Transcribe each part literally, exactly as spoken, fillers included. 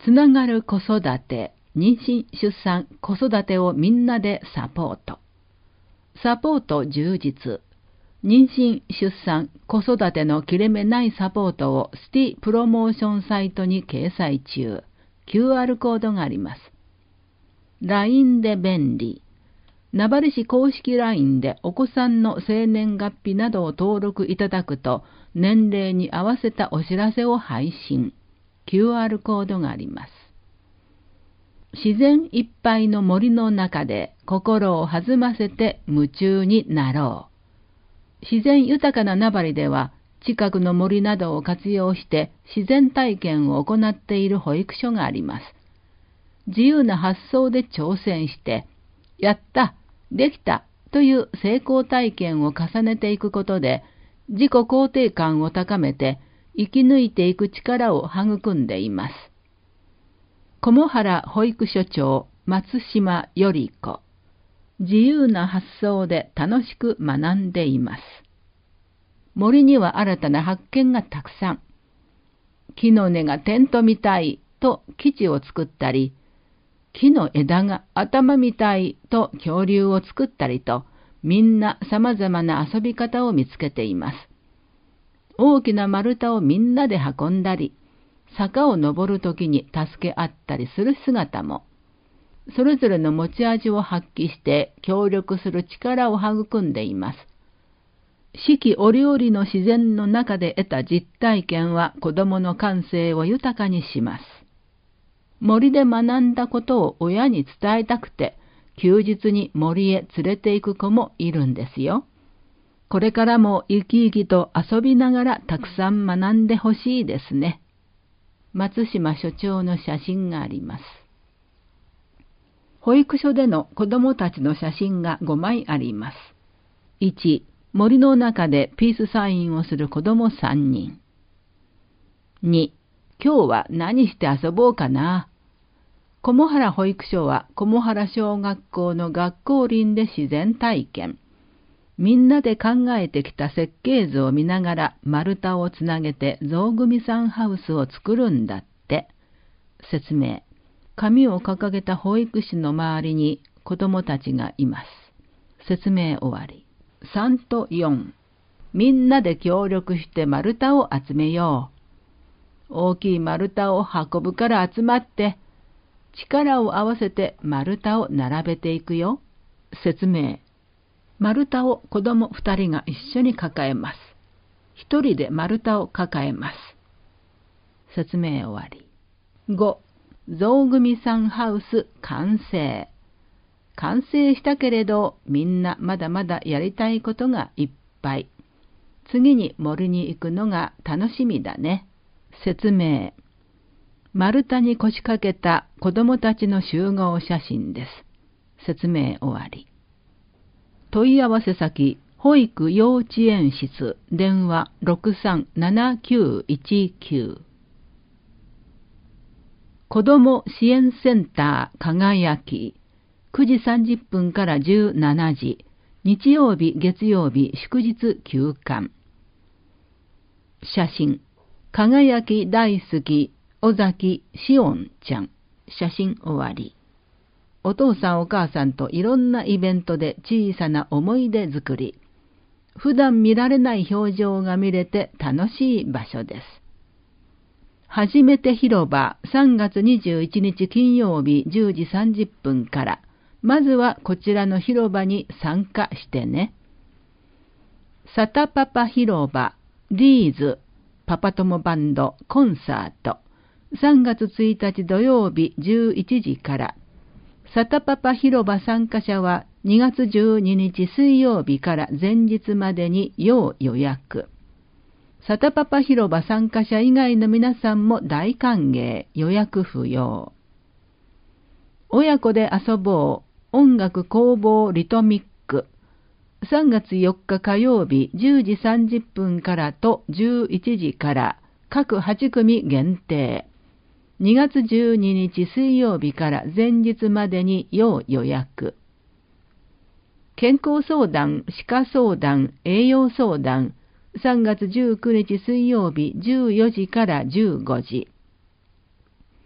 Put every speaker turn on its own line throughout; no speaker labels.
つながる子育て、妊娠・出産・子育てをみんなでサポート。サポート充実。妊娠・出産・子育ての切れ目ないサポートをシティプロモーションサイトに掲載中。キューアール コードがあります。ライン で便利。名張市公式 ライン でお子さんの生年月日などを登録いただくと、年齢に合わせたお知らせを配信。キューアール コードがあります。自然いっぱいの森の中で心を弾ませて夢中になろう。自然豊かな名張では、近くの森などを活用して自然体験を行っている保育所があります。自由な発想で挑戦して、やった、できたという成功体験を重ねていくことで、自己肯定感を高めて生き抜いていく力を育んでいます。菰原保育所長松島より子。自由な発想で楽しく学んでいます。森には新たな発見がたくさん。木の根がテントみたいと基地を作ったり、木の枝が頭みたいと恐竜を作ったりと、みんな様々な遊び方を見つけています。大きな丸太をみんなで運んだり、坂を登るときに助け合ったりする姿も、それぞれの持ち味を発揮して協力する力を育んでいます。四季折々の自然の中で得た実体験は子どもの感性を豊かにします。森で学んだことを親に伝えたくて、休日に森へ連れて行く子もいるんですよ。これからも生き生きと遊びながらたくさん学んでほしいですね。松島所長の写真があります。保育所での子どもたちの写真がごまいあります。いち、森の中でピースサインをする子どもさんにん。に、今日は何して遊ぼうかな。菰原保育所は菰原小学校の学校林で自然体験。みんなで考えてきた設計図を見ながら丸太をつなげて象組さんハウスを作るんだって。説明。紙を掲げた保育士の周りに子どもたちがいます。説明終わり。さんとよん。みんなで協力して丸太を集めよう。大きい丸太を運ぶから集まって、力を合わせて丸太を並べていくよ。説明。丸太を子供二人が一緒に抱えます。一人で丸太を抱えます。説明終わり。ご、象組さんハウス完成。完成したけれど、みんなまだまだやりたいことがいっぱい。次に森に行くのが楽しみだね。説明。丸太に腰掛けた子供たちの集合写真です。説明終わり。問い合わせ先、保育幼稚園室、電話 ろくさんななきゅういちきゅう。子ども支援センター輝き、くじさんじゅっぷんからじゅうしちじ、日曜日、月曜日、祝日休館。写真、輝き大好き、尾崎しおんちゃん。写真終わり。お父さんお母さんといろんなイベントで小さな思い出作り。普段見られない表情が見れて楽しい場所です。はじめて広場さんがつにじゅういちにち金曜日じゅうじさんじゅっぷんから、まずはこちらの広場に参加してね。サタパパ広場、リーズ、パパ友バンドコンサート。さんがつついたち土曜日じゅういちじから。サタパパ広場参加者はにがつじゅうににち水曜日から前日までに要予約。サタパパ広場参加者以外の皆さんも大歓迎、予約不要。親子で遊ぼう、音楽工房リトミック。さんがつよっか火曜日じゅうじさんじゅっぷんからとじゅういちじから各はちくみ限定。にがつじゅうににち水曜日から前日までに要予約。健康相談、歯科相談、栄養相談、さんがつじゅうくにち水曜日じゅうよじからじゅうごじ。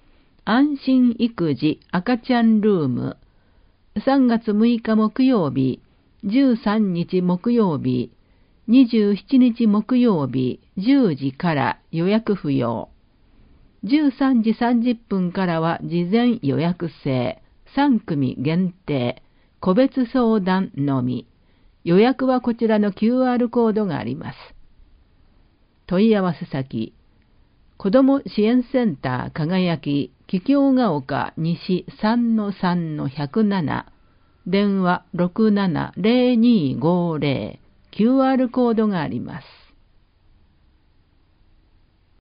安心育児赤ちゃんルーム、さんがつむいか木曜日、じゅうさんにち木曜日、にじゅうしちにち木曜日じゅうじから予約不要。じゅうさんじさんじゅっぷんからは事前予約制、さんくみ限定、個別相談のみ。予約はこちらの キューアール コードがあります。問い合わせ先、子ども支援センター輝き、桔梗ヶ丘西 さんのさんのひゃくなな、電話ろくななゼロにーごゼロ、キューアール コードがあります。